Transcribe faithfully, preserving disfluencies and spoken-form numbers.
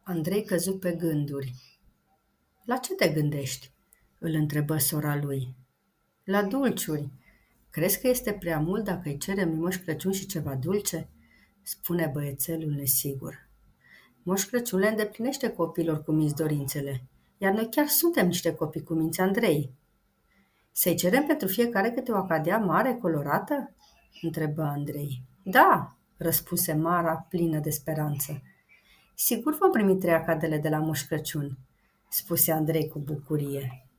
Andrei căzu pe gânduri. La ce te gândești?" îl întrebă sora lui. La dulciuri. Crezi că este prea mult dacă îi cerem lui Moș Crăciun și ceva dulce?" spune băiețelul nesigur. Moș Crăciun le îndeplinește copiilor cu minți dorințele, iar noi chiar suntem niște copii cu minți, Andrei. Să-i cerem pentru fiecare câte o acadea mare colorată?" întrebă Andrei. Da, răspunse Mara plină de speranță. Sigur vom primi trei acadele de la Moș Crăciun, spuse Andrei cu bucurie.